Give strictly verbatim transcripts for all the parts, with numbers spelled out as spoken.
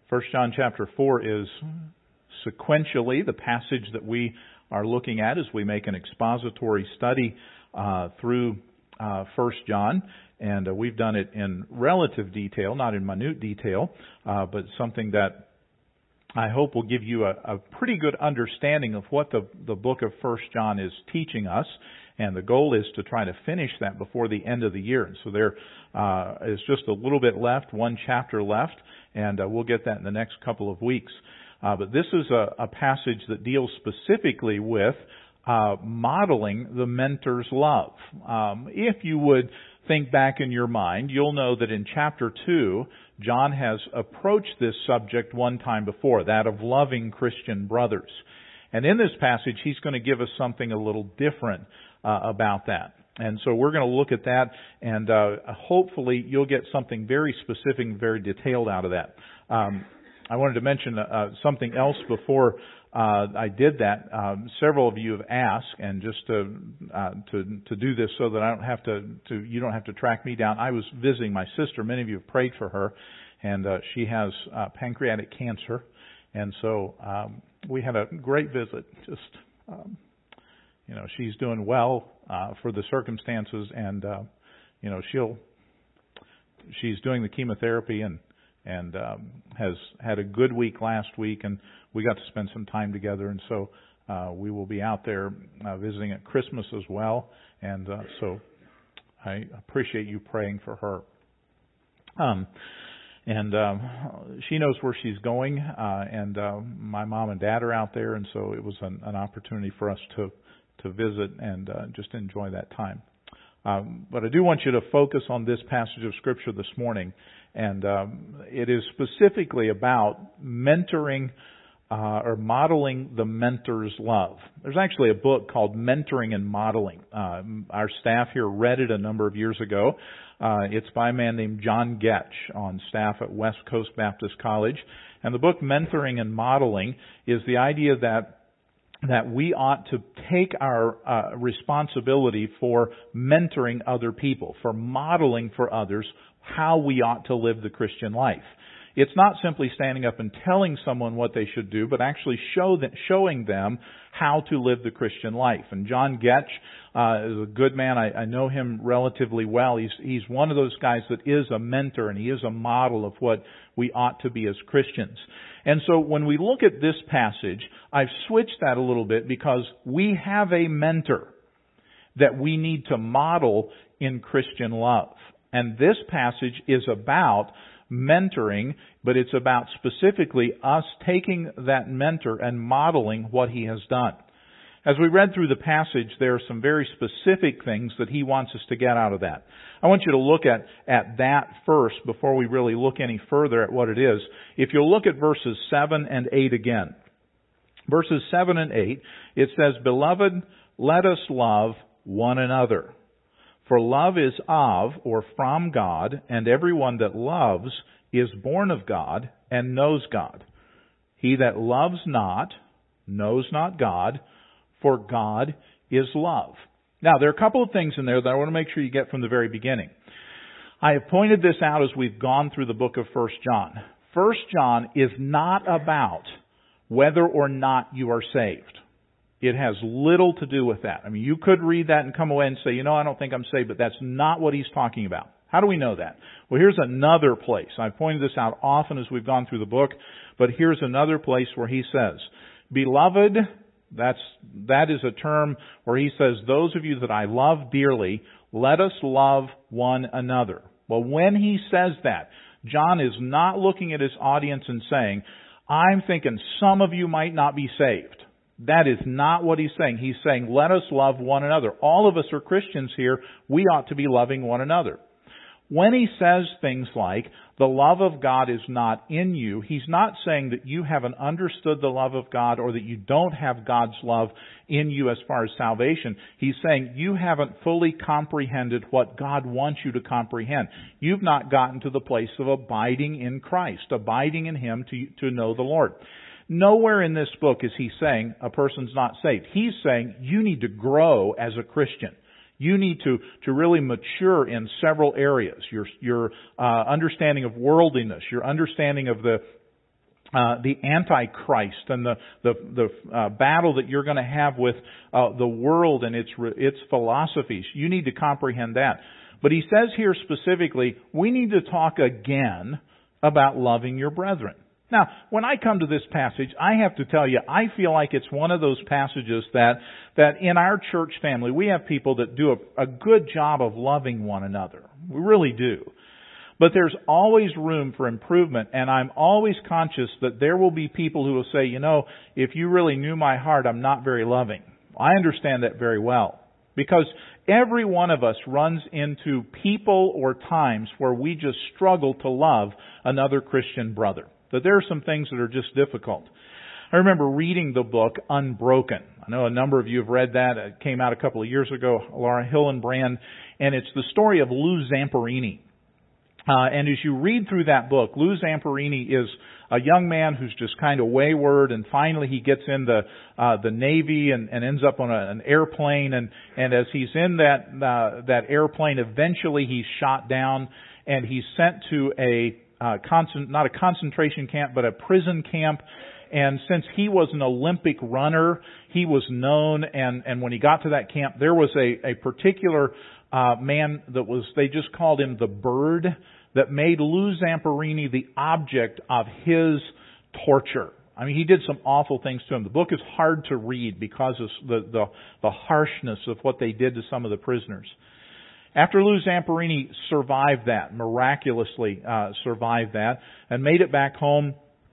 First John chapter four is sequentially the passage that we are looking at as we make an expository study uh, through uh, First John. And uh, we've done it in relative detail, not in minute detail, uh, but something that I hope will give you a, a pretty good understanding of what the, the book of First John is teaching us. And the goal is to try to finish that before the end of the year. And so there uh, is just a little bit left, one chapter left, and uh, we'll get that in the next couple of weeks. Uh, but this is a, a passage that deals specifically with uh, modeling the mentor's love. Um, if you would think back in your mind, you'll know that in chapter two, John has approached this subject one time before, that of loving Christian brothers. And in this passage, he's going to give us something a little different uh, about that. And so we're going to look at that, and uh, hopefully you'll get something very specific and very detailed out of that. Um, I wanted to mention uh, something else before uh, I did that. Um, several of you have asked, and just to, uh, to to do this so that I don't have to, to you don't have to track me down. I was visiting my sister. Many of you have prayed for her, and uh, she has uh, pancreatic cancer, and so um, we had a great visit. Just um, you know, she's doing well uh, for the circumstances, and uh, you know she'll she's doing the chemotherapy and. and um, has had a good week last week, and we got to spend some time together, and so uh, we will be out there uh, visiting at Christmas as well, and uh, so I appreciate you praying for her. Um, and um, she knows where she's going, uh, and uh, my mom and dad are out there, and so it was an, an opportunity for us to, to visit and uh, just enjoy that time. Um, but I do want you to focus on this passage of Scripture this morning. And um, it is specifically about mentoring uh, or modeling the mentor's love. There's actually a book called Mentoring and Modeling. Uh, our staff here read it a number of years ago. Uh, it's by a man named John Getch on staff at West Coast Baptist College. And the book Mentoring and Modeling is the idea that that we ought to take our uh, responsibility for mentoring other people, for modeling for others how we ought to live the Christian life. It's not simply standing up and telling someone what they should do, but actually show that, showing them how to live the Christian life. And John Getch uh, is a good man. I, I know him relatively well. He's, he's one of those guys that is a mentor, and he is a model of what we ought to be as Christians. And so when we look at this passage, I've switched that a little bit because we have a mentor that we need to model in Christian love. And this passage is about mentoring, but it's about specifically us taking that mentor and modeling what he has done. As we read through the passage, there are some very specific things that he wants us to get out of that. I want you to look at, at that first before we really look any further at what it is. If you'll look at verses seven and eight again. Verses seven and eight, it says, "Beloved, let us love one another. For love is of, or from God, and everyone that loves is born of God and knows God. He that loves not knows not God, for God is love." Now, there are a couple of things in there that I want to make sure you get from the very beginning. I have pointed this out as we've gone through the book of First John. First John is not about whether or not you are saved. It has little to do with that. I mean, you could read that and come away and say, you know, I don't think I'm saved, but that's not what he's talking about. How do we know that? Well, here's another place. I've pointed this out often as we've gone through the book, but here's another place where he says, "Beloved," that's, that is a term where he says, "Those of you that I love dearly, let us love one another." Well, when he says that, John is not looking at his audience and saying, I'm thinking some of you might not be saved. That is not what he's saying. He's saying, let us love one another. All of us are Christians here. We ought to be loving one another. When he says things like, the love of God is not in you, he's not saying that you haven't understood the love of God or that you don't have God's love in you as far as salvation. He's saying you haven't fully comprehended what God wants you to comprehend. You've not gotten to the place of abiding in Christ, abiding in Him to, to know the Lord. Nowhere in this book is he saying a person's not saved. He's saying you need to grow as a Christian. You need to, to really mature in several areas. Your, your uh, understanding of worldliness, your understanding of the uh, the Antichrist and the the, the uh, battle that you're going to have with uh, the world and its its philosophies. You need to comprehend that. But he says here specifically, we need to talk again about loving your brethren. Now, when I come to this passage, I have to tell you, I feel like it's one of those passages that, that in our church family, we have people that do a, a good job of loving one another. We really do. But there's always room for improvement, and I'm always conscious that there will be people who will say, you know, if you really knew my heart, I'm not very loving. I understand that very well. Because every one of us runs into people or times where we just struggle to love another Christian brother. That there are some things that are just difficult. I remember reading the book Unbroken. I know a number of you have read that. It came out a couple of years ago, Laura Hillenbrand, and it's the story of Lou Zamperini. Uh, and as you read through that book, Lou Zamperini is a young man who's just kind of wayward, and finally he gets in the uh, the Navy and, and ends up on a, an airplane. And, and as he's in that uh, that airplane, eventually he's shot down, and he's sent to a uh, concent- not a concentration camp, but a prison camp. And since he was an Olympic runner, he was known. And, and when he got to that camp, there was a, a particular uh, man that was, they just called him the Bird, that made Lou Zamperini the object of his torture. I mean, he did some awful things to him. The book is hard to read because of the, the, the harshness of what they did to some of the prisoners. After Lou Zamperini survived that, miraculously uh, survived that, and made it back home,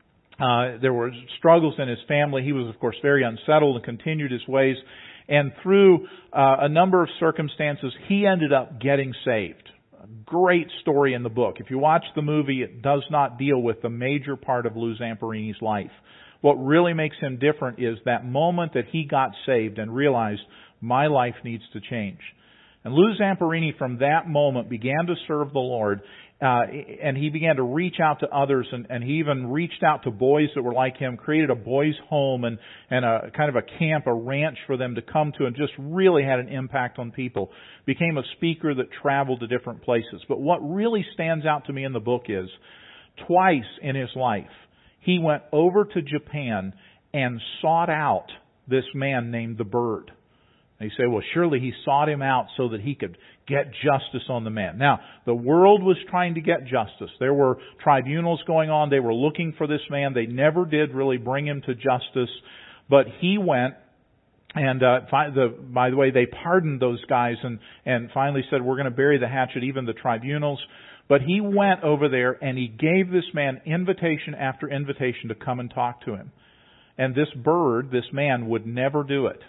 uh, there were struggles in his family. He was, of course, very unsettled and continued his ways. And through uh, a number of circumstances, he ended up getting saved. Great story in the book. If you watch the movie, it does not deal with the major part of Lou Zamperini's life. What really makes him different is that moment that he got saved and realized, my life needs to change. And Lou Zamperini from that moment began to serve the Lord, uh, and he began to reach out to others, and, and he even reached out to boys that were like him, created a boys' home and, and a kind of a camp, a ranch for them to come to, and just really had an impact on people. Became a speaker that traveled to different places. But what really stands out to me in the book is, twice in his life, he went over to Japan and sought out this man named the Bird. And you say, well, surely he sought him out so that he could get justice on the man. Now, the world was trying to get justice. There were tribunals going on. They were looking for this man. They never did really bring him to justice. But he went, and uh, the, by the way, they pardoned those guys and, and finally said, we're going to bury the hatchet, even the tribunals. But he went over there and he gave this man invitation after invitation to come and talk to him. And this Bird, this man, would never do it.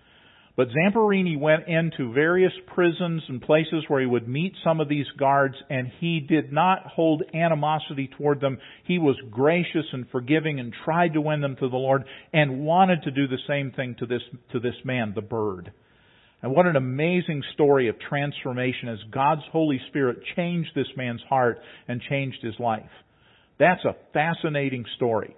But Zamperini went into various prisons and places where he would meet some of these guards, and he did not hold animosity toward them. He was gracious and forgiving and tried to win them to the Lord and wanted to do the same thing to this, to this man, the Bird. And what an amazing story of transformation as God's Holy Spirit changed this man's heart and changed his life. That's a fascinating story.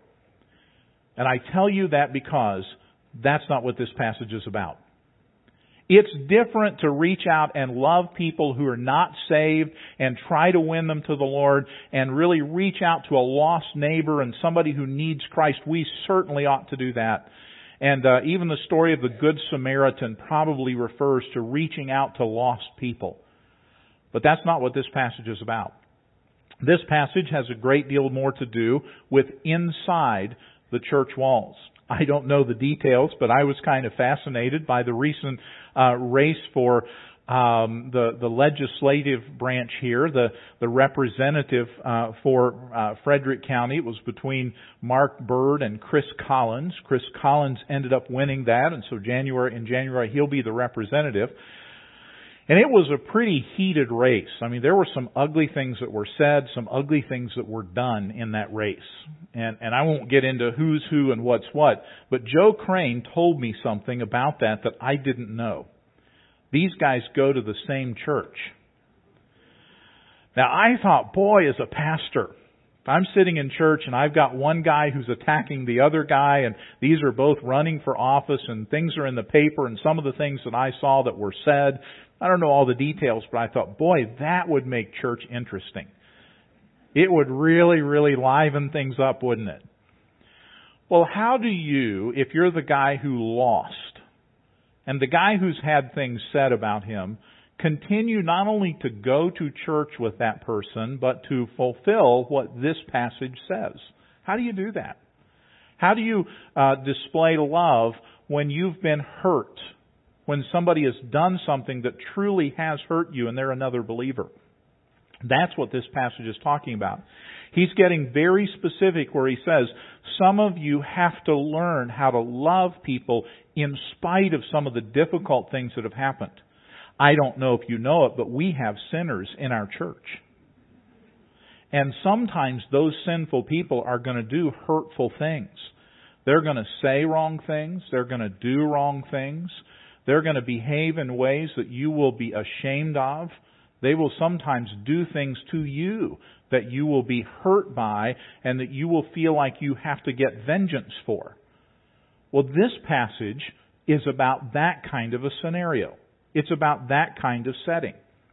And I tell you that because that's not what this passage is about. It's different to reach out and love people who are not saved and try to win them to the Lord and really reach out to a lost neighbor and somebody who needs Christ. We certainly ought to do that. And uh, even the story of the Good Samaritan probably refers to reaching out to lost people. But that's not what this passage is about. This passage has a great deal more to do with inside the church walls. I don't know the details, but I was kind of fascinated by the recent uh, race for um, the the legislative branch here, the the representative uh, for uh, Frederick County. It was between Mark Bird and Chris Collins. Chris Collins ended up winning that, and so January in January he'll be the representative. And it was a pretty heated race. I mean, there were some ugly things that were said, some ugly things that were done in that race. And, and I won't get into who's who and what's what, but Joe Crane told me something about that that I didn't know. These guys go to the same church. Now, I thought, boy, as a pastor, if I'm sitting in church and I've got one guy who's attacking the other guy, and these are both running for office, and things are in the paper, and some of the things that I saw that were said, I don't know all the details, but I thought, boy, that would make church interesting. It would really, really liven things up, wouldn't it? Well, how do you, if you're the guy who lost, and the guy who's had things said about him, continue not only to go to church with that person, but to fulfill what this passage says? How do you do that? How do you uh, display love when you've been hurt? When somebody has done something that truly has hurt you and they're another believer? That's what this passage is talking about. He's getting very specific where he says, some of you have to learn how to love people in spite of some of the difficult things that have happened. I don't know if you know it, but we have sinners in our church. And sometimes those sinful people are going to do hurtful things. They're going to say wrong things. They're going to do wrong things. They're going to behave in ways that you will be ashamed of. They will sometimes do things to you that you will be hurt by and that you will feel like you have to get vengeance for. Well, this passage is about that kind of a scenario. It's about that kind of setting.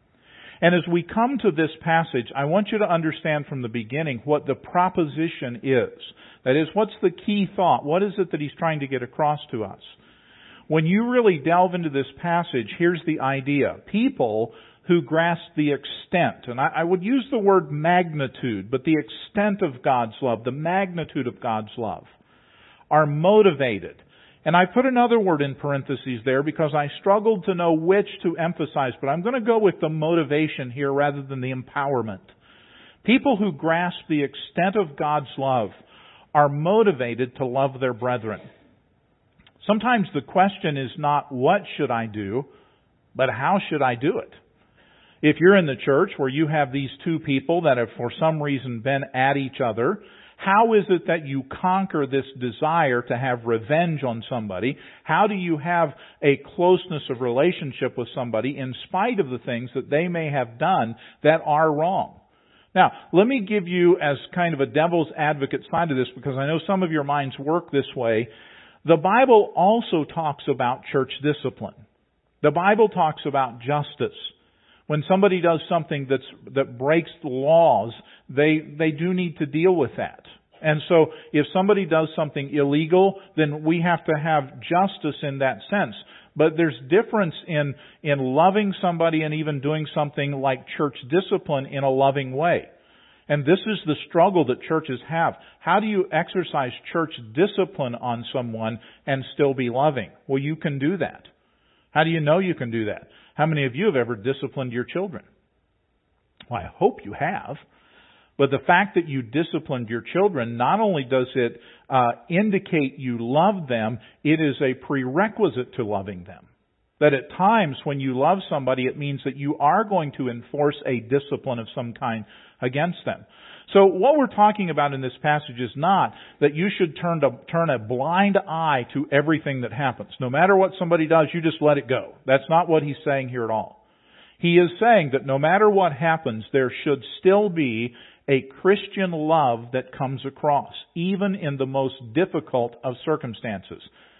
And as we come to this passage, I want you to understand from the beginning what the proposition is. That is, what's the key thought? What is it that he's trying to get across to us? When you really delve into this passage, here's the idea. People who grasp the extent, and I, I would use the word magnitude, but the extent of God's love, the magnitude of God's love, are motivated. And I put another word in parentheses there because I struggled to know which to emphasize, but I'm going to go with the motivation here rather than the empowerment. People who grasp the extent of God's love are motivated to love their brethren. Sometimes the question is not, what should I do, but how should I do it? If you're in the church where you have these two people that have for some reason been at each other, how is it that you conquer this desire to have revenge on somebody? How do you have a closeness of relationship with somebody in spite of the things that they may have done that are wrong? Now, let me give you as kind of a devil's advocate side of this, because I know some of your minds work this way. The Bible also talks about church discipline. The Bible talks about justice. When somebody does something that's, that breaks the laws, they, they do need to deal with that. And so if somebody does something illegal, then we have to have justice in that sense. But there's difference in, in loving somebody and even doing something like church discipline in a loving way. And this is the struggle that churches have. How do you exercise church discipline on someone and still be loving? Well, you can do that. How do you know you can do that? How many of you have ever disciplined your children? Well, I hope you have. But the fact that you disciplined your children, not only does it uh, indicate you love them, it is a prerequisite to loving them. That at times when you love somebody, it means that you are going to enforce a discipline of some kind against them. So what we're talking about in this passage is not that you should turn to, turn a blind eye to everything that happens. No matter what somebody does, you just let it go. That's not what he's saying here at all. He is saying that no matter what happens, there should still be a Christian love that comes across, even in the most difficult of circumstances.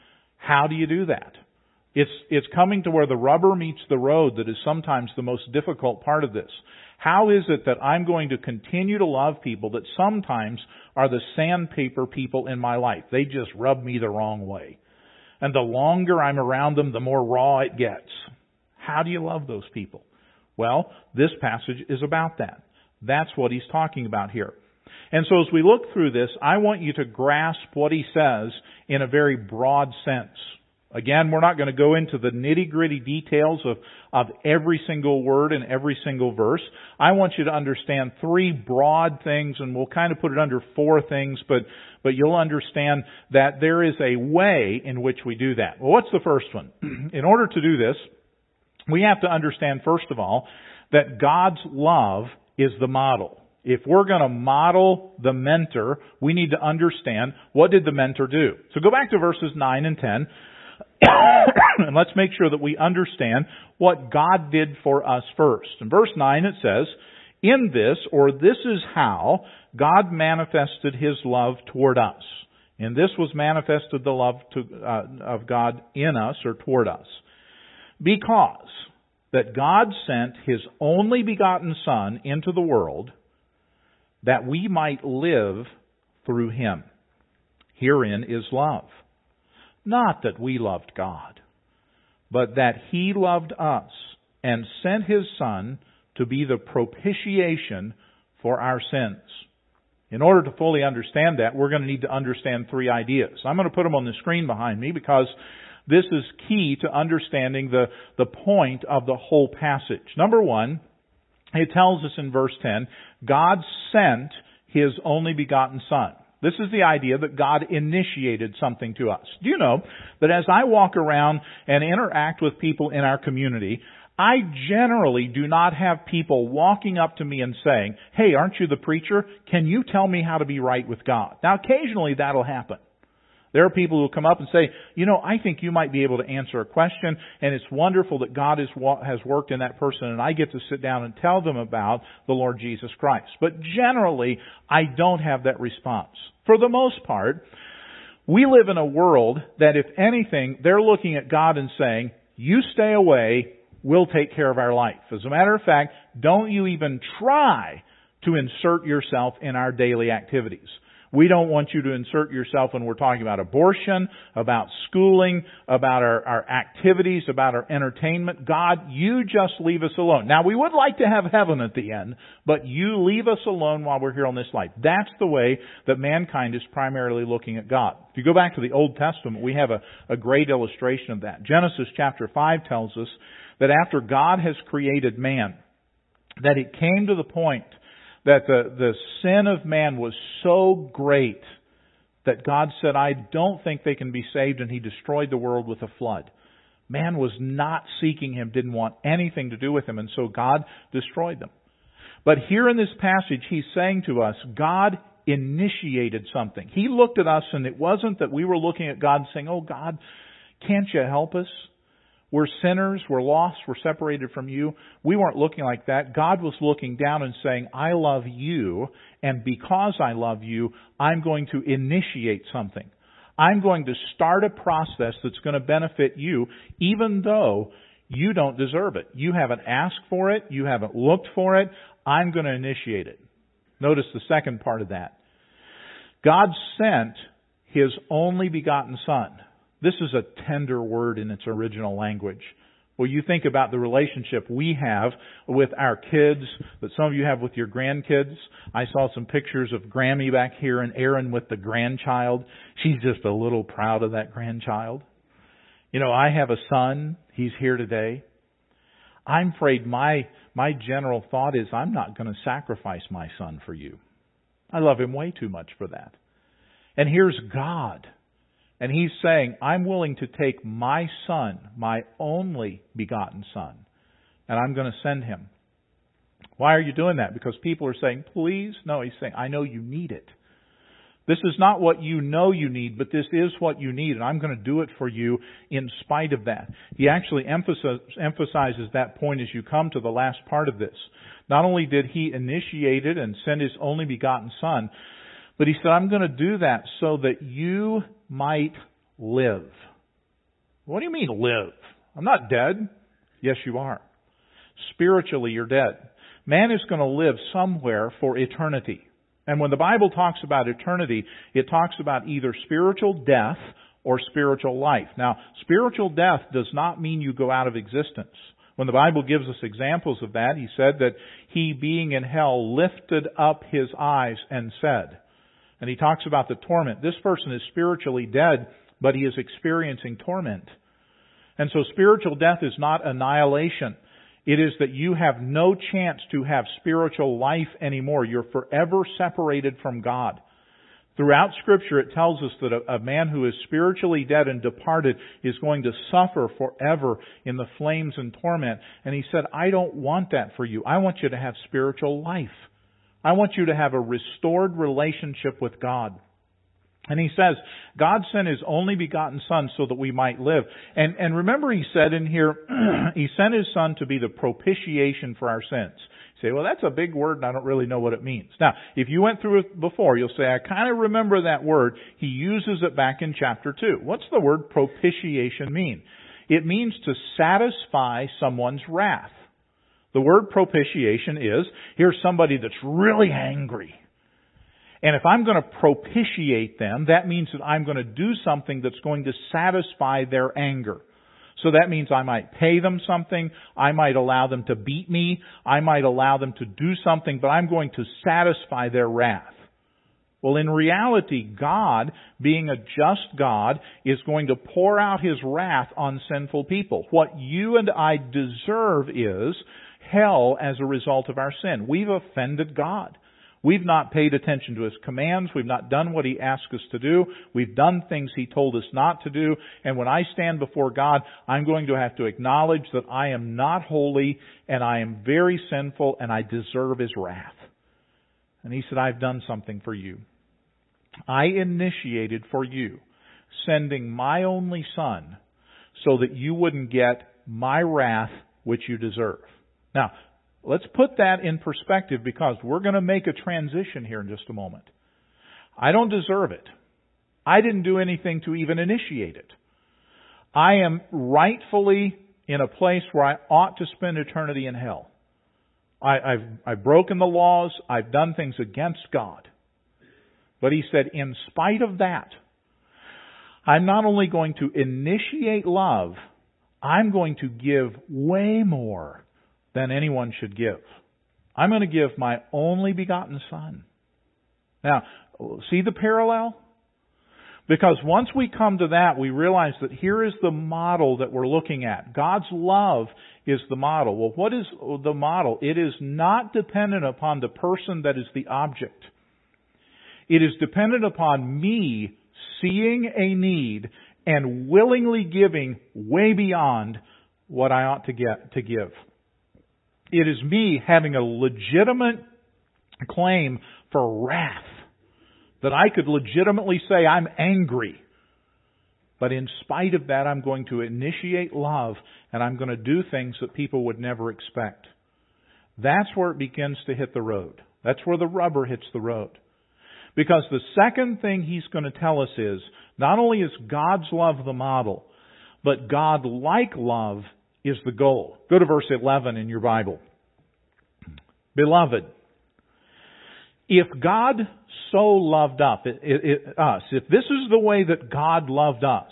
How do you do that? It's, it's coming to where the rubber meets the road that is sometimes the most difficult part of this. How is it that I'm going to continue to love people that sometimes are the sandpaper people in my life? They just rub me the wrong way. And the longer I'm around them, the more raw it gets. How do you love those people? Well, this passage is about that. That's what he's talking about here. And so as we look through this, I want you to grasp what he says in a very broad sense. Again, we're not going to go into the nitty-gritty details of, of every single word in every single verse. I want you to understand three broad things, and we'll kind of put it under four things, but, but you'll understand that there is a way in which we do that. Well, what's the first one? In order to do this, we have to understand, first of all, that God's love is the model. If we're going to model the mentor, we need to understand, what did the mentor do? So go back to verses nine and ten. And let's make sure that we understand what God did for us first. In verse nine it says, in this, or this is how, God manifested His love toward us. And this was manifested the love to, uh, of God in us or toward us. Because that God sent His only begotten Son into the world that we might live through Him. Herein is love. Not that we loved God, but that He loved us and sent His Son to be the propitiation for our sins. In order to fully understand that, we're going to need to understand three ideas. I'm going to put them on the screen behind me because this is key to understanding the, the point of the whole passage. Number one, it tells us in verse ten, God sent His only begotten Son. This is the idea that God initiated something to us. Do you know that as I walk around and interact with people in our community, I generally do not have people walking up to me and saying, "Hey, aren't you the preacher? Can you tell me how to be right with God?" Now, occasionally that'll happen. There are people who come up and say, "You know, I think you might be able to answer a question, and it's wonderful that God is, has worked in that person, and I get to sit down and tell them about the Lord Jesus Christ." But generally, I don't have that response. For the most part, we live in a world that, if anything, they're looking at God and saying, "You stay away, we'll take care of our life." As a matter of fact, don't you even try to insert yourself in our daily activities. We don't want you to insert yourself when we're talking about abortion, about schooling, about our, our activities, about our entertainment. God, you just leave us alone. Now, we would like to have heaven at the end, but you leave us alone while we're here on this life. That's the way that mankind is primarily looking at God. If you go back to the Old Testament, we have a, a great illustration of that. Genesis chapter five tells us that after God has created man, that it came to the point that the, the sin of man was so great that God said, "I don't think they can be saved," and He destroyed the world with a flood. Man was not seeking Him, didn't want anything to do with Him, and so God destroyed them. But here in this passage, He's saying to us, God initiated something. He looked at us, and it wasn't that we were looking at God saying, "Oh God, can't you help us? We're sinners, we're lost, we're separated from you." We weren't looking like that. God was looking down and saying, "I love you, and because I love you, I'm going to initiate something. I'm going to start a process that's going to benefit you, even though you don't deserve it. You haven't asked for it, you haven't looked for it. I'm going to initiate it." Notice the second part of that. God sent His only begotten Son. This is a tender word in its original language. Well, you think about the relationship we have with our kids, that some of you have with your grandkids. I saw some pictures of Grammy back here and Aaron with the grandchild. She's just a little proud of that grandchild. You know, I have a son. He's here today. I'm afraid my, my general thought is, I'm not going to sacrifice my son for you. I love him way too much for that. And here's God. And He's saying, "I'm willing to take my Son, my only begotten Son, and I'm going to send Him." Why are you doing that? Because people are saying, "Please?" No, He's saying, "I know you need it. This is not what you know you need, but this is what you need, and I'm going to do it for you in spite of that." He actually emphasizes that point as you come to the last part of this. Not only did He initiate it and send His only begotten Son, but He said, "I'm going to do that so that you might live." What do you mean live? I'm not dead. Yes, you are. Spiritually, you're dead. Man is going to live somewhere for eternity. And when the Bible talks about eternity, it talks about either spiritual death or spiritual life. Now, spiritual death does not mean you go out of existence. When the Bible gives us examples of that, He said that He, being in hell, lifted up His eyes and said. And He talks about the torment. This person is spiritually dead, but he is experiencing torment. And so spiritual death is not annihilation. It is that you have no chance to have spiritual life anymore. You're forever separated from God. Throughout Scripture, it tells us that a, a man who is spiritually dead and departed is going to suffer forever in the flames and torment. And He said, "I don't want that for you. I want you to have spiritual life. I want you to have a restored relationship with God." And He says, God sent His only begotten Son so that we might live. And, and remember He said in here, He sent His Son to be the propitiation for our sins. You say, "Well, that's a big word and I don't really know what it means." Now, if you went through it before, you'll say, "I kind of remember that word." He uses it back in chapter two. What's the word propitiation mean? It means to satisfy someone's wrath. The word propitiation is, here's somebody that's really angry. And if I'm going to propitiate them, that means that I'm going to do something that's going to satisfy their anger. So that means I might pay them something, I might allow them to beat me, I might allow them to do something, but I'm going to satisfy their wrath. Well, in reality, God, being a just God, is going to pour out His wrath on sinful people. What you and I deserve is hell as a result of our sin. We've offended God. We've not paid attention to His commands. We've not done what He asked us to do. We've done things He told us not to do. And when I stand before God, I'm going to have to acknowledge that I am not holy and I am very sinful and I deserve His wrath. And He said, I've done something for you. I initiated for you sending my only Son so that you wouldn't get my wrath which you deserve. Now, let's put that in perspective because we're going to make a transition here in just a moment. I don't deserve it. I didn't do anything to even initiate it. I am rightfully in a place where I ought to spend eternity in hell. I, I've, I've broken the laws. I've done things against God. But He said, in spite of that, I'm not only going to initiate love, I'm going to give way more than anyone should give. I'm going to give my only begotten Son. Now, see the parallel? Because once we come to that, we realize that here is the model that we're looking at. God's love is the model. Well, what is the model? It is not dependent upon the person that is the object. It is dependent upon me seeing a need and willingly giving way beyond what I ought to get to give. It is me having a legitimate claim for wrath, that I could legitimately say I'm angry. But in spite of that, I'm going to initiate love and I'm going to do things that people would never expect. That's where it begins to hit the road. That's where the rubber hits the road. Because the second thing He's going to tell us is, not only is God's love the model, but God-like love is the goal. Go to verse eleven in your Bible. Beloved, if God so loved up, it, it, it, us, if this is the way that God loved us,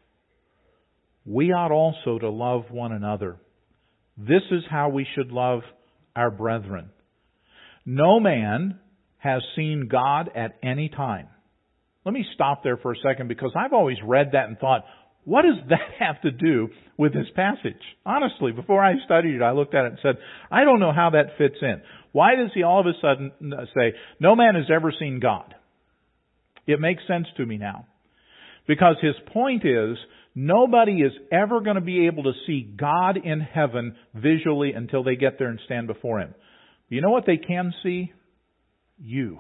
we ought also to love one another. This is how we should love our brethren. No man has seen God at any time. Let me stop there for a second because I've always read that and thought, what does that have to do with this passage? Honestly, before I studied it, I looked at it and said, I don't know how that fits in. Why does He all of a sudden say, no man has ever seen God? It makes sense to me now. Because His point is, nobody is ever going to be able to see God in heaven visually until they get there and stand before Him. You know what they can see? You.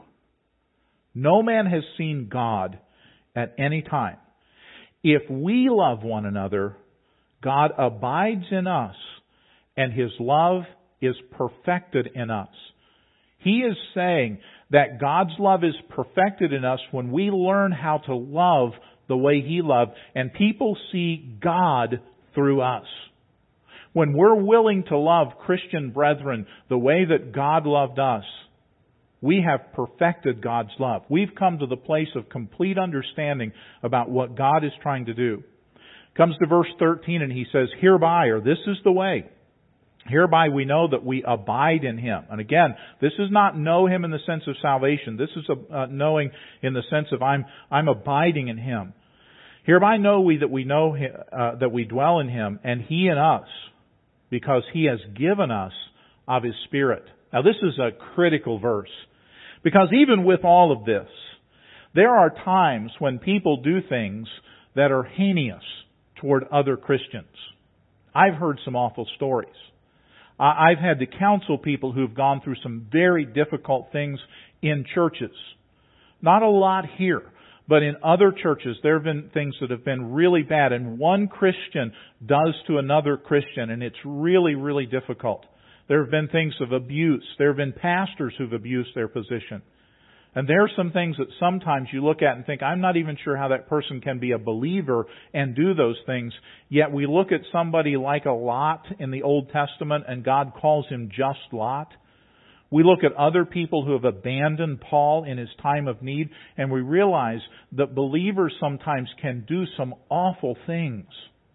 No man has seen God at any time. If we love one another, God abides in us, and His love is perfected in us. He is saying that God's love is perfected in us when we learn how to love the way He loved, and people see God through us. When we're willing to love Christian brethren the way that God loved us, we have perfected God's love. We've come to the place of complete understanding about what God is trying to do. Comes to verse thirteen and He says, hereby, or this is the way. Hereby we know that we abide in Him. And again, this is not know Him in the sense of salvation. This is a, uh, knowing in the sense of I'm, I'm abiding in Him. Hereby know we that we know him, uh, that we dwell in Him and He in us, because He has given us of His Spirit. Now this is a critical verse. Because even with all of this, there are times when people do things that are heinous toward other Christians. I've heard some awful stories. I've had to counsel people who've gone through some very difficult things in churches. Not a lot here, but in other churches there have been things that have been really bad, and one Christian does to another Christian, and it's really, really difficult. There have been things of abuse. There have been pastors who've abused their position. And there are some things that sometimes you look at and think, I'm not even sure how that person can be a believer and do those things. Yet we look at somebody like a Lot in the Old Testament and God calls him just Lot. We look at other people who have abandoned Paul in his time of need, and we realize that believers sometimes can do some awful things.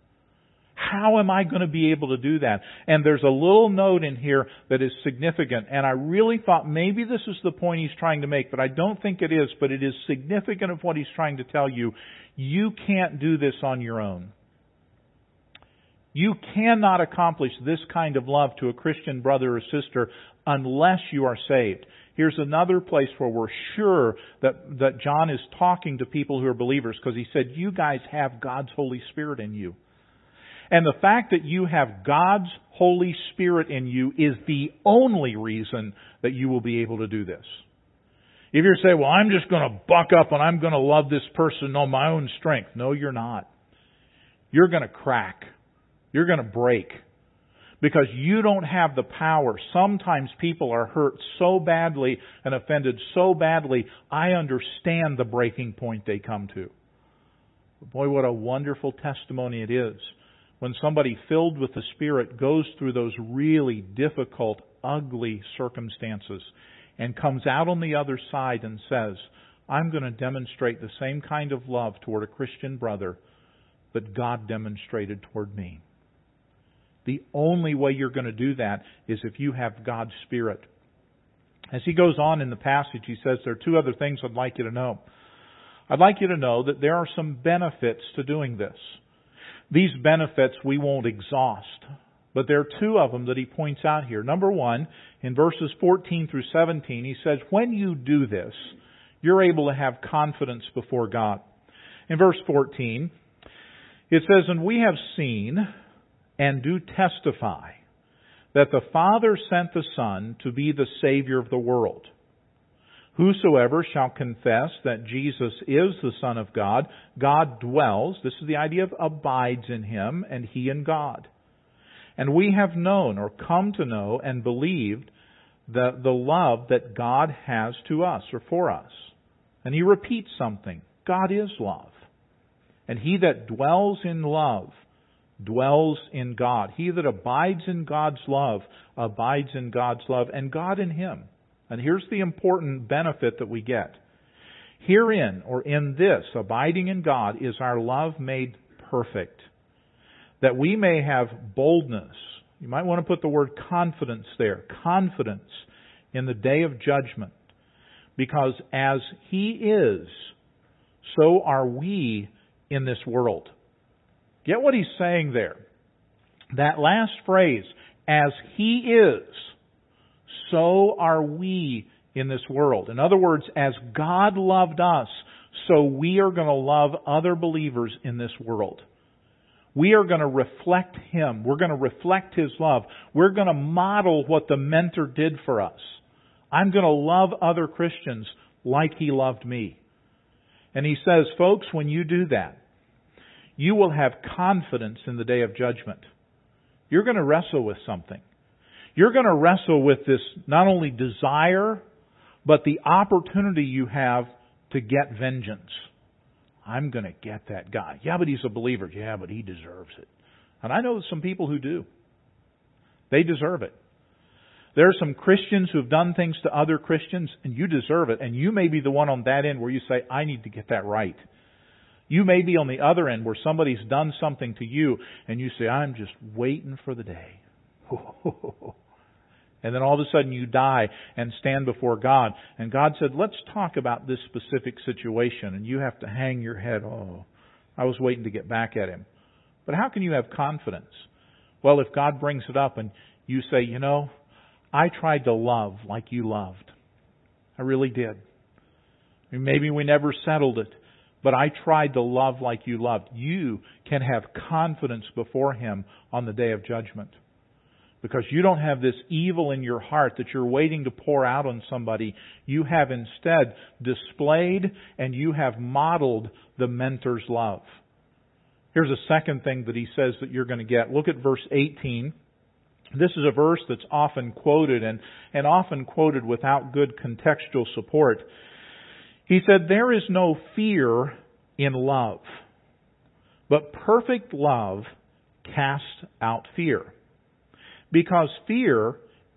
How am I going to be able to do that? And there's a little note in here that is significant, and I really thought maybe this is the point he's trying to make, but I don't think it is, but it is significant of what he's trying to tell you. You can't do this on your own. You cannot accomplish this kind of love to a Christian brother or sister unless you are saved. Here's another place where we're sure that, that John is talking to people who are believers, because he said, you guys have God's Holy Spirit in you. And the fact that you have God's Holy Spirit in you is the only reason that you will be able to do this. If you say, well, I'm just going to buck up and I'm going to love this person on my own strength. No, you're not. You're going to crack. You're going to break. Because you don't have the power. Sometimes people are hurt so badly and offended so badly, I understand the breaking point they come to. But boy, what a wonderful testimony it is when somebody filled with the Spirit goes through those really difficult, ugly circumstances and comes out on the other side and says, I'm going to demonstrate the same kind of love toward a Christian brother that God demonstrated toward me. The only way you're going to do that is if you have God's Spirit. As he goes on in the passage, he says there are two other things I'd like you to know. I'd like you to know that there are some benefits to doing this. These benefits we won't exhaust, but there are two of them that he points out here. Number one, in verses fourteen through seventeen, he says, when you do this, you're able to have confidence before God. In verse fourteen, it says, and we have seen and do testify that the Father sent the Son to be the Savior of the world. Whosoever shall confess that Jesus is the Son of God, God dwells, this is the idea of abides in Him, and He in God. And we have known or come to know and believed the, the love that God has to us or for us. And he repeats something. God is love. And he that dwells in love dwells in God. He that abides in God's love abides in God's love, and God in him. And here's the important benefit that we get. Herein, or in this, abiding in God, is our love made perfect, that we may have boldness. You might want to put the word confidence there. Confidence in the day of judgment. Because as He is, so are we in this world. Get what he's saying there. That last phrase, as He is, so are we in this world. In other words, as God loved us, so we are going to love other believers in this world. We are going to reflect Him. We're going to reflect His love. We're going to model what the mentor did for us. I'm going to love other Christians like He loved me. And he says, folks, when you do that, you will have confidence in the day of judgment. You're going to wrestle with something. You're going to wrestle with this not only desire, but the opportunity you have to get vengeance. I'm going to get that guy. Yeah, but he's a believer. Yeah, but he deserves it. And I know some people who do. They deserve it. There are some Christians who have done things to other Christians, and you deserve it. And you may be the one on that end where you say, I need to get that right. You may be on the other end where somebody's done something to you, and you say, I'm just waiting for the day. And then all of a sudden you die and stand before God. And God said, let's talk about this specific situation. And you have to hang your head. Oh, I was waiting to get back at him. But how can you have confidence? Well, if God brings it up and you say, you know, I tried to love like you loved. I really did. Maybe we never settled it, but I tried to love like you loved. You can have confidence before Him on the day of judgment. Because you don't have this evil in your heart that you're waiting to pour out on somebody. You have instead displayed and you have modeled the mentor's love. Here's a second thing that he says that you're going to get. Look at verse eighteen. This is a verse that's often quoted and, and often quoted without good contextual support. He said, there is no fear in love, but perfect love casts out fear. Because fear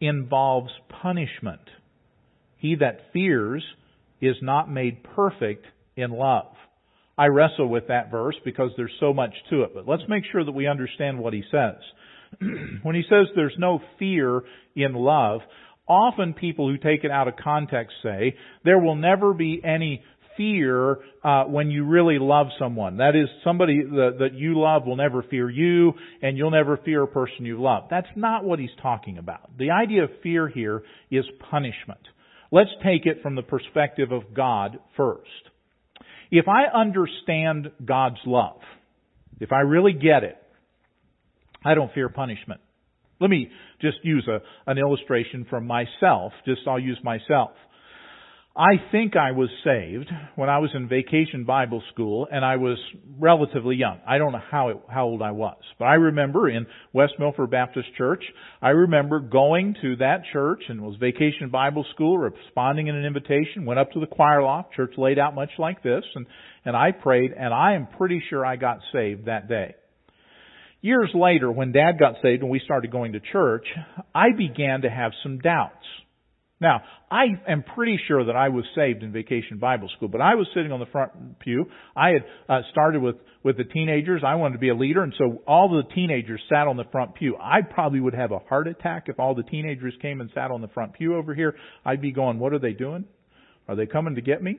involves punishment. He that fears is not made perfect in love. I wrestle with that verse because there's so much to it. But let's make sure that we understand what he says. When he says there's no fear in love, often people who take it out of context say there will never be any fear uh, when you really love someone. That is, somebody that, that you love will never fear you, and you'll never fear a person you love. That's not what he's talking about. The idea of fear here is punishment. Let's take it from the perspective of God first. If I understand God's love, if I really get it, I don't fear punishment. Let me just use a, an illustration from myself. Just I'll use myself. I think I was saved when I was in Vacation Bible School, and I was relatively young. I don't know how it, how old I was, but I remember in West Milford Baptist Church, I remember going to that church, and it was Vacation Bible School, responding in an invitation, went up to the choir loft, church laid out much like this, and, and I prayed, and I am pretty sure I got saved that day. Years later, when Dad got saved and we started going to church, I began to have some doubts. Now, I am pretty sure that I was saved in Vacation Bible School, but I was sitting on the front pew. I had uh, started with, with the teenagers. I wanted to be a leader, and so all the teenagers sat on the front pew. I probably would have a heart attack if all the teenagers came and sat on the front pew over here. I'd be going, what are they doing? Are they coming to get me?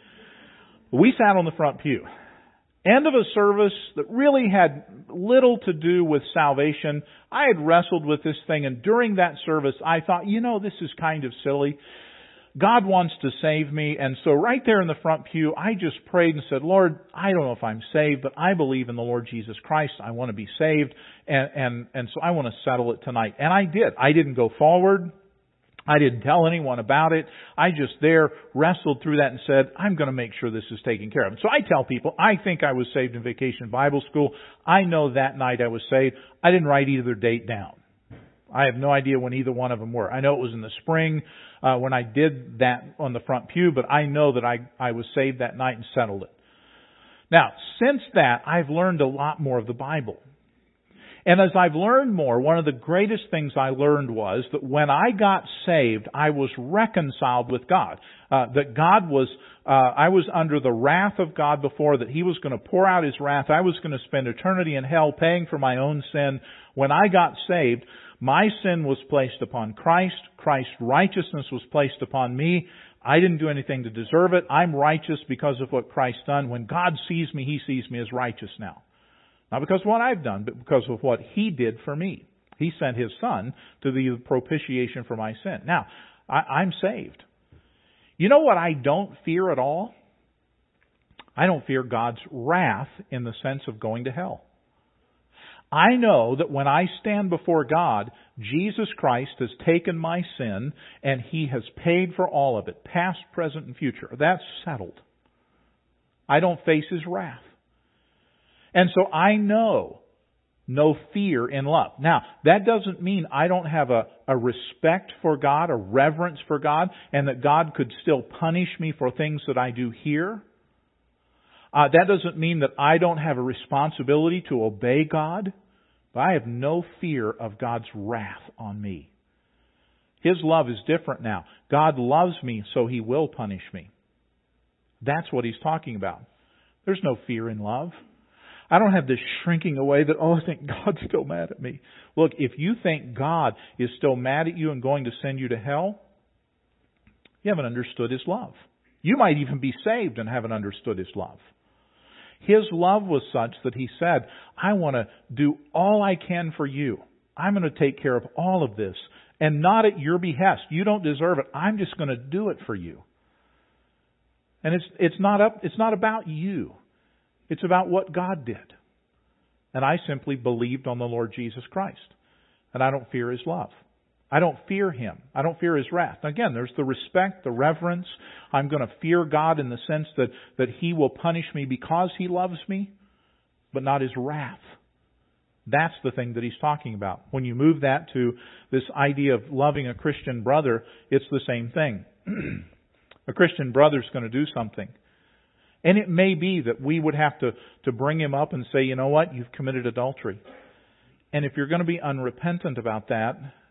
We sat on the front pew. End of a service that really had little to do with salvation. I had wrestled with this thing, and during that service I thought, you know, this is kind of silly. God wants to save me, and so right there in the front pew, I just prayed and said, Lord, I don't know if I'm saved, but I believe in the Lord Jesus Christ. I want to be saved, and, and, and so I want to settle it tonight. And I did. I didn't go forward. I didn't tell anyone about it. I just there wrestled through that and said, I'm going to make sure this is taken care of. So I tell people, I think I was saved in Vacation Bible School. I know that night I was saved. I didn't write either date down. I have no idea when either one of them were. I know it was in the spring uh, when I did that on the front pew, but I know that I, I was saved that night and settled it. Now, since that, I've learned a lot more of the Bible. And as I've learned more, one of the greatest things I learned was that when I got saved, I was reconciled with God. Uh, that God was, uh, I was under the wrath of God before, that He was going to pour out His wrath. I was going to spend eternity in hell paying for my own sin. When I got saved, my sin was placed upon Christ. Christ's righteousness was placed upon me. I didn't do anything to deserve it. I'm righteous because of what Christ done. When God sees me, He sees me as righteous now. Not because of what I've done, but because of what He did for me. He sent His Son to be the propitiation for my sin. Now, I, I'm saved. You know what I don't fear at all? I don't fear God's wrath in the sense of going to hell. I know that when I stand before God, Jesus Christ has taken my sin and He has paid for all of it, past, present, and future. That's settled. I don't face His wrath. And so I know no fear in love. Now, that doesn't mean I don't have a, a respect for God, a reverence for God, and that God could still punish me for things that I do here. Uh, that doesn't mean that I don't have a responsibility to obey God, but I have no fear of God's wrath on me. His love is different now. God loves me, so He will punish me. That's what He's talking about. There's no fear in love. I don't have this shrinking away that, oh, I think God's still mad at me. Look, if you think God is still mad at you and going to send you to hell, you haven't understood His love. You might even be saved and haven't understood His love. His love was such that He said, I want to do all I can for you. I'm going to take care of all of this, and not at your behest. You don't deserve it. I'm just going to do it for you. And it's it's not up. It's not about you. It's about what God did. And I simply believed on the Lord Jesus Christ. And I don't fear His love. I don't fear Him. I don't fear His wrath. Now, again, there's the respect, the reverence. I'm going to fear God in the sense that, that He will punish me because He loves me, but not His wrath. That's the thing that He's talking about. When you move that to this idea of loving a Christian brother, it's the same thing. A Christian brother's going to do something. And it may be that we would have to, to bring him up and say, you know what, you've committed adultery. And if you're going to be unrepentant about that,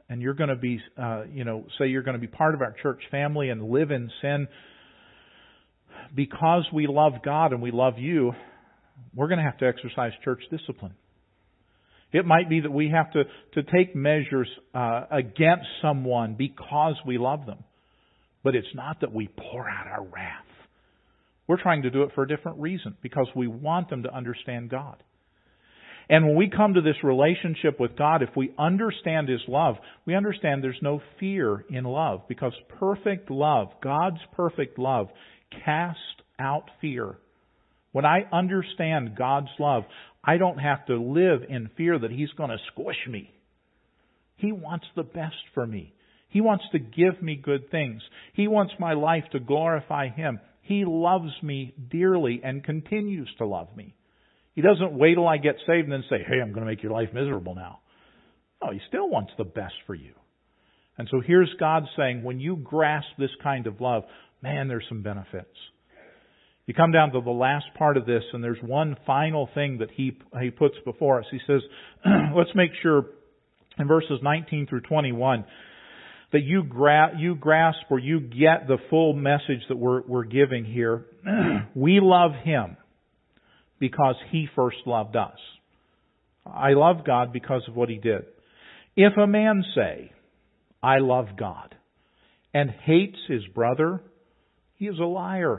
and you're going to be, uh, you know, say you're going to be part of our church family and live in sin, because we love God and we love you, we're going to have to exercise church discipline. It might be that we have to, to take measures uh, against someone because we love them. But it's not that we pour out our wrath. We're trying to do it for a different reason, because we want them to understand God. And when we come to this relationship with God, if we understand His love, we understand there's no fear in love, because perfect love, God's perfect love, casts out fear. When I understand God's love, I don't have to live in fear that He's going to squish me. He wants the best for me. He wants to give me good things. He wants my life to glorify Him. He loves me dearly and continues to love me. He doesn't wait till I get saved and then say, hey, I'm going to make your life miserable now. No, He still wants the best for you. And so here's God saying, when you grasp this kind of love, man, there's some benefits. You come down to the last part of this, and there's one final thing that he he puts before us. He says, let's make sure in verses nineteen through twenty-one that you, gra- you grasp or you get the full message that we're, we're giving here. We love Him because He first loved us. I love God because of what He did. If a man say, I love God, and hates his brother, he is a liar.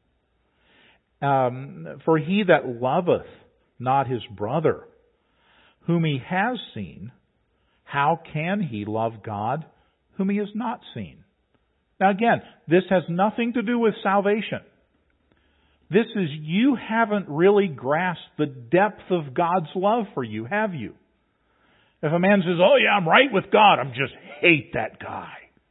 Um, for he that loveth not his brother, whom he has seen, how can he love God, whom he has not seen? Now again, this has nothing to do with salvation. This is, you haven't really grasped the depth of God's love for you, have you? If a man says, oh yeah, I'm right with God, I'm just hate that guy,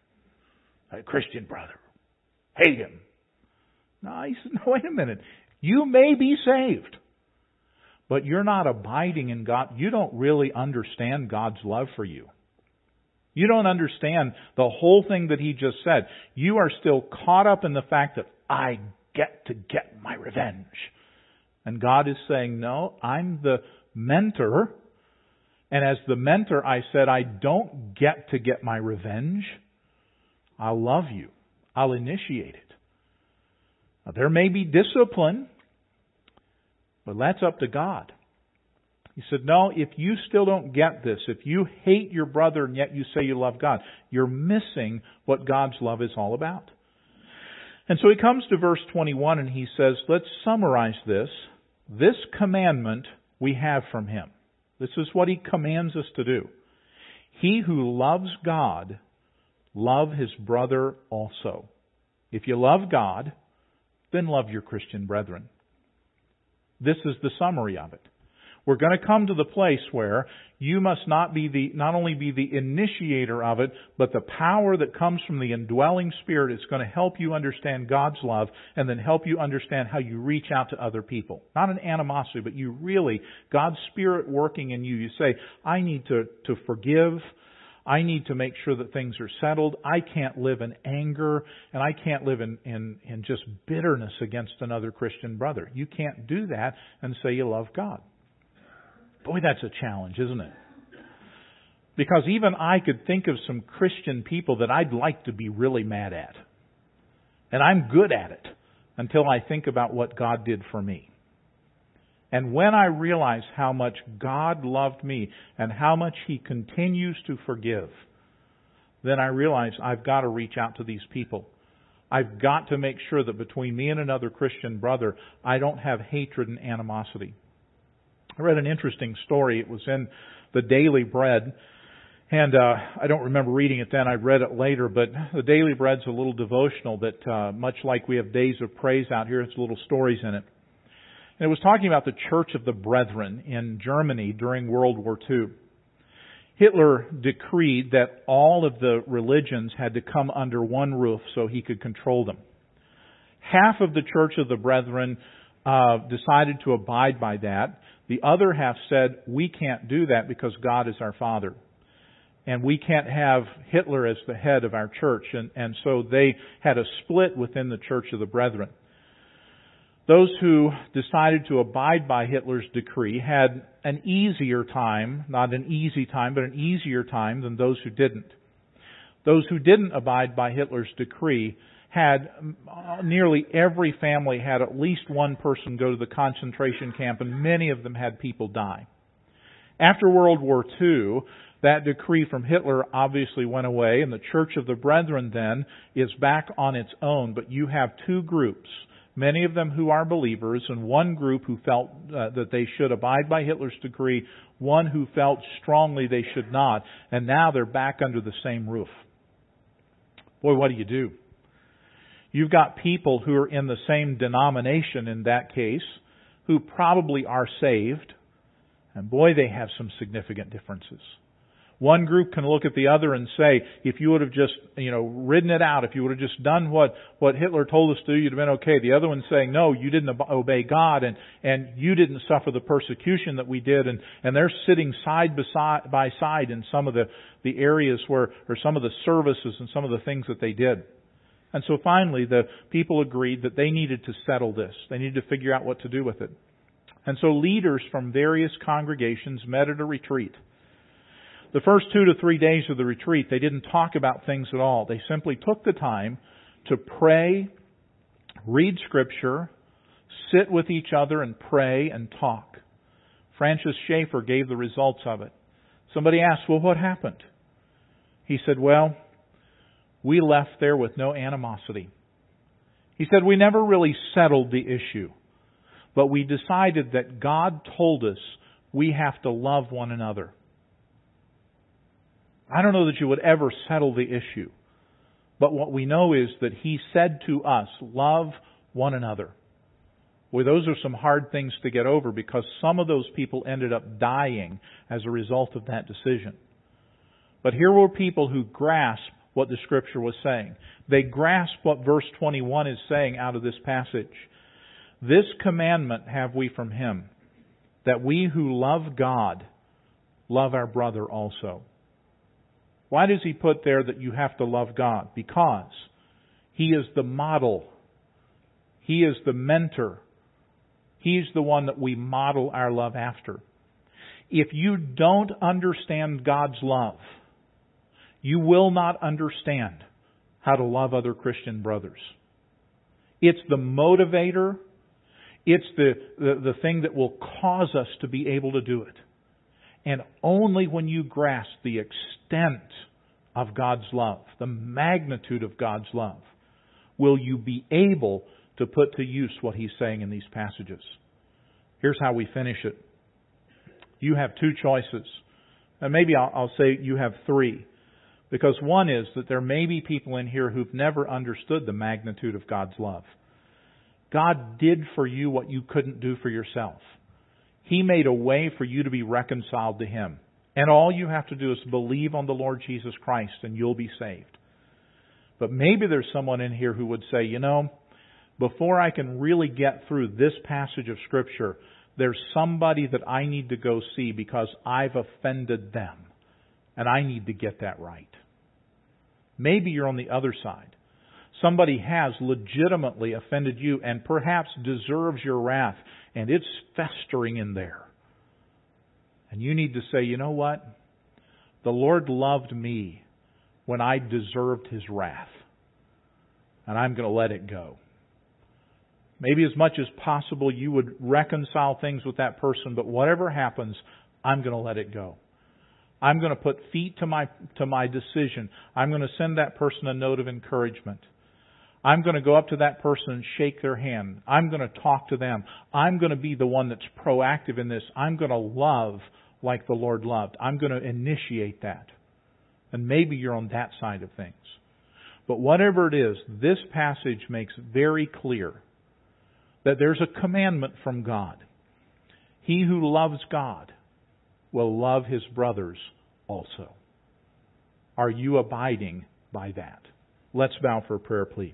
a Christian brother, hate him. No, he says, no, wait a minute. You may be saved, but you're not abiding in God. You don't really understand God's love for you. You don't understand the whole thing that He just said. You are still caught up in the fact that I get to get my revenge. And God is saying, no, I'm the mentor. And as the mentor, I said, I don't get to get my revenge. I'll love you. I'll initiate it. Now, there may be discipline, but that's up to God. He said, no, if you still don't get this, if you hate your brother and yet you say you love God, you're missing what God's love is all about. And so he comes to verse twenty-one and he says, let's summarize this. This commandment we have from Him. This is what He commands us to do. He who loves God, love his brother also. If you love God, then love your Christian brethren. This is the summary of it. We're going to come to the place where you must not be the, not only be the initiator of it, but the power that comes from the indwelling Spirit is going to help you understand God's love and then help you understand how you reach out to other people. Not an animosity, but you really, God's Spirit working in you. You say, I need to, to forgive. I need to make sure that things are settled. I can't live in anger, and I can't live in, in, in just bitterness against another Christian brother. You can't do that and say you love God. Boy, that's a challenge, isn't it? Because even I could think of some Christian people that I'd like to be really mad at. And I'm good at it until I think about what God did for me. And when I realize how much God loved me and how much He continues to forgive, then I realize I've got to reach out to these people. I've got to make sure that between me and another Christian brother, I don't have hatred and animosity. I read an interesting story. It was in the Daily Bread. And uh, I don't remember reading it then. I read it later. But the Daily Bread's a little devotional that, uh, much like we have Days of Praise out here, it's little stories in it. And it was talking about the Church of the Brethren in Germany during World War Two. Hitler decreed that all of the religions had to come under one roof so he could control them. Half of the Church of the Brethren uh, decided to abide by that. The other half said, we can't do that because God is our Father. And we can't have Hitler as the head of our church. And, and so they had a split within the Church of the Brethren. Those who decided to abide by Hitler's decree had an easier time, not an easy time, but an easier time than those who didn't. Those who didn't abide by Hitler's decree had, nearly every family had at least one person go to the concentration camp, and many of them had people die. After World War Two, that decree from Hitler obviously went away, and the Church of the Brethren then is back on its own. But you have two groups, many of them who are believers, and one group who felt uh, that they should abide by Hitler's decree, one who felt strongly they should not, and now they're back under the same roof. Boy, what do you do? You've got people who are in the same denomination in that case, who probably are saved, and boy, they have some significant differences. One group can look at the other and say, if you would have just, you know, ridden it out, if you would have just done what, what Hitler told us to do, you'd have been okay. The other one's saying, no, you didn't obey God, and, and you didn't suffer the persecution that we did, and, and they're sitting side by, by side in some of the, the areas where, or some of the services and some of the things that they did. And so finally, the people agreed that they needed to settle this. They needed to figure out what to do with it. And so leaders from various congregations met at a retreat. The first two to three days of the retreat, they didn't talk about things at all. They simply took the time to pray, read Scripture, sit with each other and pray and talk. Francis Schaeffer gave the results of it. Somebody asked, well, what happened? He said, well, we left there with no animosity. He said, we never really settled the issue, but we decided that God told us we have to love one another. I don't know that you would ever settle the issue, but what we know is that He said to us, love one another. Well, those are some hard things to get over, because some of those people ended up dying as a result of that decision. But here were people who grasped what the Scripture was saying. They grasped what verse twenty-one is saying out of this passage. This commandment have we from Him, that we who love God love our brother also. Why does He put there that you have to love God? Because He is the model. He is the mentor. He's the one that we model our love after. If you don't understand God's love, you will not understand how to love other Christian brothers. It's the motivator. It's the, the, the thing that will cause us to be able to do it. And only when you grasp the extent of God's love, the magnitude of God's love, will you be able to put to use what He's saying in these passages. Here's how we finish it. You have two choices. And maybe I'll, I'll say you have three. Because one is that there may be people in here who've never understood the magnitude of God's love. God did for you what you couldn't do for yourself. He made a way for you to be reconciled to Him. And all you have to do is believe on the Lord Jesus Christ and you'll be saved. But maybe there's someone in here who would say, you know, before I can really get through this passage of Scripture, there's somebody that I need to go see because I've offended them. And I need to get that right. Maybe you're on the other side. Somebody has legitimately offended you and perhaps deserves your wrath, and it's festering in there. And you need to say, you know what? The Lord loved me when I deserved His wrath. And I'm going to let it go. Maybe as much as possible you would reconcile things with that person, but whatever happens, I'm going to let it go. I'm going to put feet to my to my decision. I'm going to send that person a note of encouragement. I'm going to go up to that person and shake their hand. I'm going to talk to them. I'm going to be the one that's proactive in this. I'm going to love like the Lord loved. I'm going to initiate that. And maybe you're on that side of things. But whatever it is, this passage makes very clear that there's a commandment from God. He who loves God will love his brothers also. Are you abiding by that? Let's bow for a prayer, please.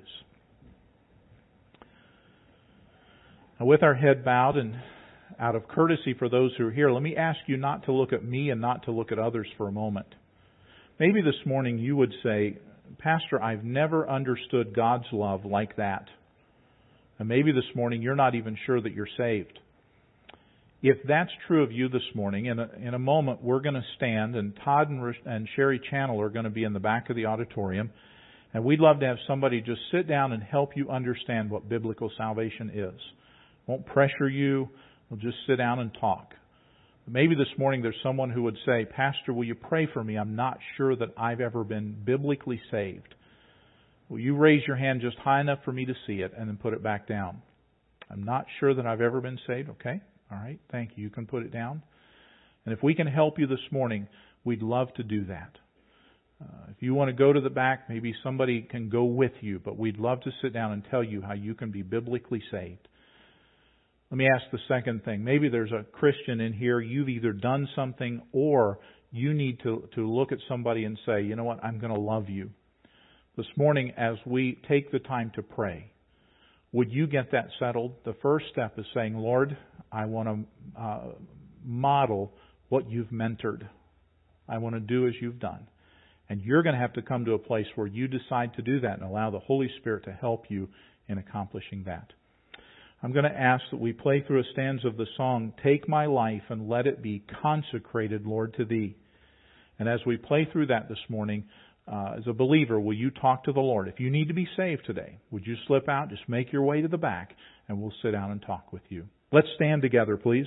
Now, with our head bowed and out of courtesy for those who are here, let me ask you not to look at me and not to look at others for a moment. Maybe this morning you would say, Pastor, I've never understood God's love like that. And maybe this morning you're not even sure that you're saved. If that's true of you this morning, in a, in a moment we're going to stand, and Todd and, and Sherry Channel are going to be in the back of the auditorium. And we'd love to have somebody just sit down and help you understand what biblical salvation is. Won't pressure you. We'll just sit down and talk. Maybe this morning there's someone who would say, Pastor, will you pray for me? I'm not sure that I've ever been biblically saved. Will you raise your hand just high enough for me to see it and then put it back down? I'm not sure that I've ever been saved. Okay. All right. Thank you. You can put it down. And if we can help you this morning, we'd love to do that. Uh, if you want to go to the back, maybe somebody can go with you, but we'd love to sit down and tell you how you can be biblically saved. Let me ask the second thing. Maybe there's a Christian in here. You've either done something or you need to, to look at somebody and say, you know what, I'm going to love you. This morning, as we take the time to pray, would you get that settled? The first step is saying, Lord, I want to uh, model what you've mentored. I want to do as you've done. And you're going to have to come to a place where you decide to do that and allow the Holy Spirit to help you in accomplishing that. I'm going to ask that we play through a stanza of the song, Take My Life and Let It Be Consecrated, Lord, to Thee. And as we play through that this morning, uh, as a believer, will you talk to the Lord? If you need to be saved today, would you slip out, just make your way to the back, and we'll sit down and talk with you. Let's stand together, please.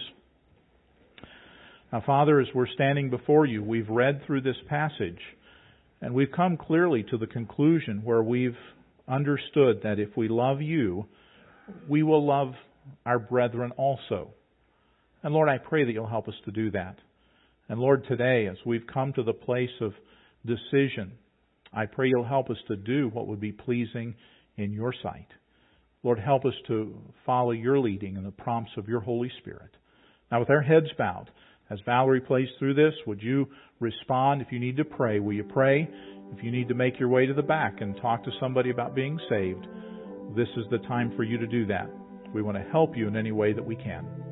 Now, Father, as we're standing before you, we've read through this passage, and we've come clearly to the conclusion where we've understood that if we love you, we will love our brethren also. And Lord, I pray that you'll help us to do that. And Lord, today, as we've come to the place of decision, I pray you'll help us to do what would be pleasing in your sight. Lord, help us to follow your leading and the prompts of your Holy Spirit. Now, with our heads bowed, as Valerie plays through this, would you respond? If you need to pray, will you pray? If you need to make your way to the back and talk to somebody about being saved, this is the time for you to do that. We want to help you in any way that we can.